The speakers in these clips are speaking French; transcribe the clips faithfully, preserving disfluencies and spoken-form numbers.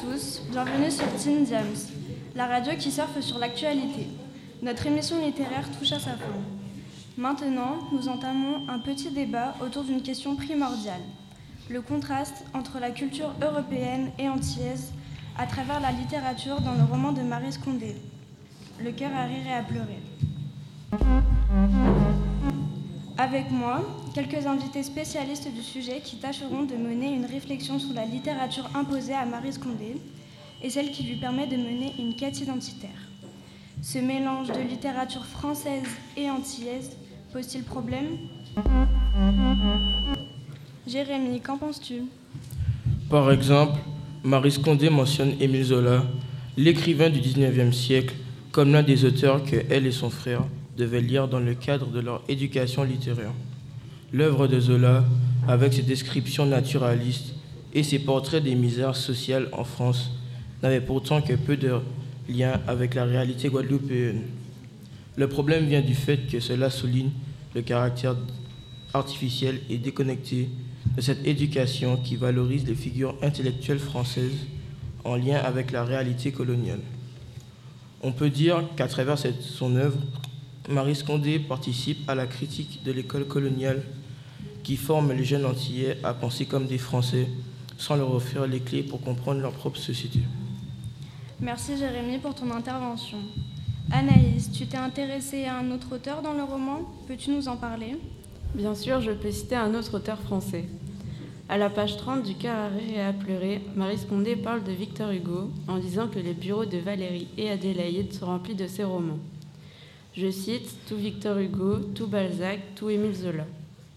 tous, bienvenue sur Teen Diams, la radio qui surfe sur l'actualité. Notre émission littéraire touche à sa fin. Maintenant, nous entamons un petit débat autour d'une question primordiale, le contraste entre la culture européenne et antillaise à travers la littérature dans le roman de Maryse Condé, Le cœur à rire et à pleurer. Avec moi, quelques invités spécialistes du sujet qui tâcheront de mener une réflexion sur la littérature imposée à Maryse Condé et celle qui lui permet de mener une quête identitaire. Ce mélange de littérature française et antillaise pose-t-il problème ? Jérémy, qu'en penses-tu ? Par exemple, Maryse Condé mentionne Émile Zola, l'écrivain du dix-neuvième siècle, comme l'un des auteurs que elle et son frère devaient lire dans le cadre de leur éducation littéraire. L'œuvre de Zola, avec ses descriptions naturalistes et ses portraits des misères sociales en France, n'avait pourtant que peu de lien avec la réalité guadeloupéenne. Le problème vient du fait que cela souligne le caractère artificiel et déconnecté de cette éducation qui valorise les figures intellectuelles françaises en lien avec la réalité coloniale. On peut dire qu'à travers cette, son œuvre, Maryse Condé participe à la critique de l'école coloniale qui forme les jeunes Antillais à penser comme des Français sans leur offrir les clés pour comprendre leur propre société. Merci Jérémy pour ton intervention. Anaïs, tu t'es intéressée à un autre auteur dans le roman. Peux-tu nous en parler ? Bien sûr, je peux citer un autre auteur français. À la page trente du Cœur à rire et à pleurer, Maryse Condé parle de Victor Hugo en disant que les bureaux de Valérie et Adélaïde sont remplis de ses romans. Je cite « Tout Victor Hugo, tout Balzac, tout Émile Zola ».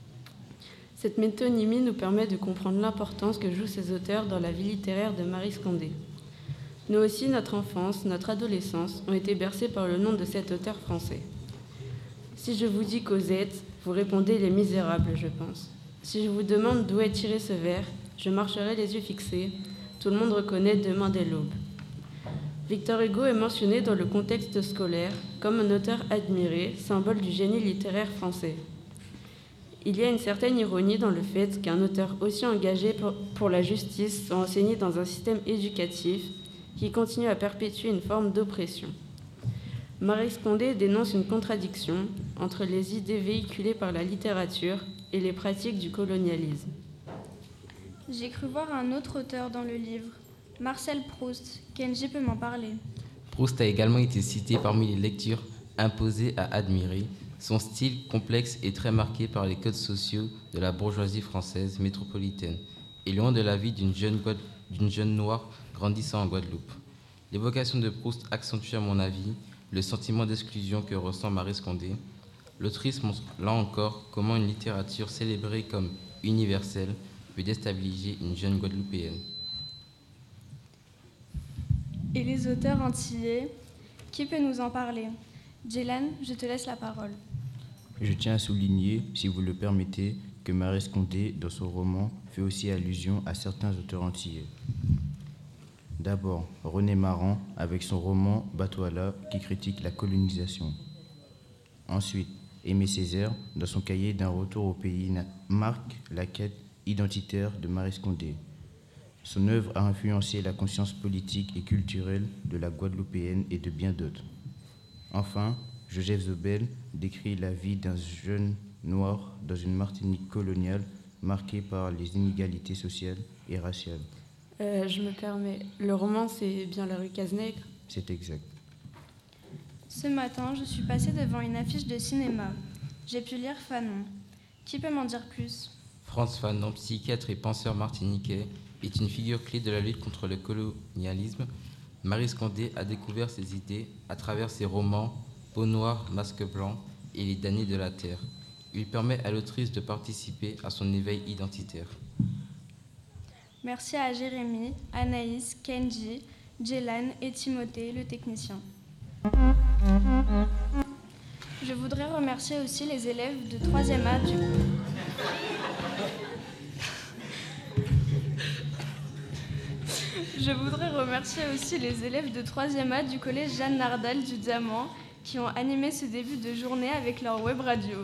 Cette métonymie nous permet de comprendre l'importance que jouent ces auteurs dans la vie littéraire de Maryse Condé. Nous aussi, notre enfance, notre adolescence ont été bercés par le nom de cet auteur français. Si je vous dis Cosette, vous répondez Les Misérables, je pense. Si je vous demande d'où est tiré ce vers, je marcherai les yeux fixés. Tout le monde reconnaît Demain dès l'aube. Victor Hugo est mentionné dans le contexte scolaire comme un auteur admiré, symbole du génie littéraire français. Il y a une certaine ironie dans le fait qu'un auteur aussi engagé pour la justice soit enseigné dans un système éducatif qui continue à perpétuer une forme d'oppression. Maryse Condé dénonce une contradiction entre les idées véhiculées par la littérature et les pratiques du colonialisme. J'ai cru voir un autre auteur dans le livre, Marcel Proust. Kenji peut m'en parler. Proust a également été cité parmi les lectures imposées à admirer. Son style complexe est très marqué par les codes sociaux de la bourgeoisie française métropolitaine et loin de la vie d'une jeune, Guade... d'une jeune noire grandissant en Guadeloupe. L'évocation de Proust accentue à mon avis le sentiment d'exclusion que ressent Maryse Condé. L'autrice montre là encore comment une littérature célébrée comme universelle peut déstabiliser une jeune Guadeloupéenne. Et les auteurs antillais, qui peut nous en parler ? Jélan, je te laisse la parole. Je tiens à souligner, si vous le permettez, que Maryse Condé, dans son roman, fait aussi allusion à certains auteurs antillais. D'abord, René Maran, avec son roman « Bateau-à-la » qui critique la colonisation. Ensuite, Aimé Césaire, dans son cahier d'un retour au pays, marque la quête identitaire de Maryse Condé. Son œuvre a influencé la conscience politique et culturelle de la Guadeloupéenne et de bien d'autres. Enfin, Joseph Zobel décrit la vie d'un jeune noir dans une Martinique coloniale marquée par les inégalités sociales et raciales. Euh, je me permets, le roman c'est bien La rue Cazenègre ? C'est exact. Ce matin, je suis passée devant une affiche de cinéma. J'ai pu lire Fanon. Qui peut m'en dire plus ? Frantz Fanon, psychiatre et penseur martiniquais, est une figure clé de la lutte contre le colonialisme. Maryse Condé a découvert ses idées à travers ses romans Peau noire, Masque blanc et Les damnés de la terre. Il permet à l'autrice de participer à son éveil identitaire. Merci à Jérémy, Anaïs, Kenji, Jélan et Timothée, le technicien. Je voudrais remercier aussi les élèves de troisième A du... Je voudrais remercier aussi les élèves de troisième A du collège Jeanne Nardal du Diamant qui ont animé ce début de journée avec leur web radio.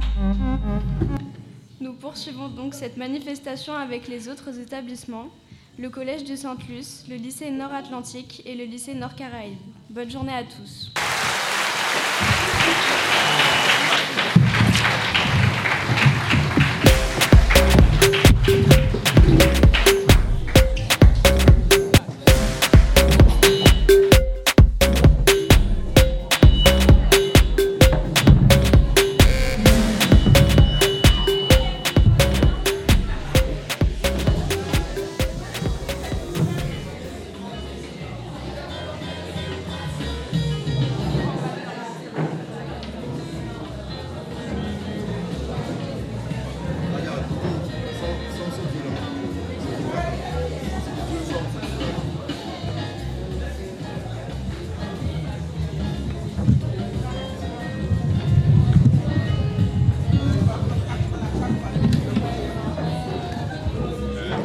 Nous poursuivons donc cette manifestation avec les autres établissements. le collège de Sainte-Luce, le lycée Nord-Atlantique et le lycée Nord-Caraïbes. Bonne journée à tous.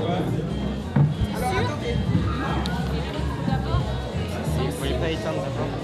Vous ne pouvez pas éteindre d'abord.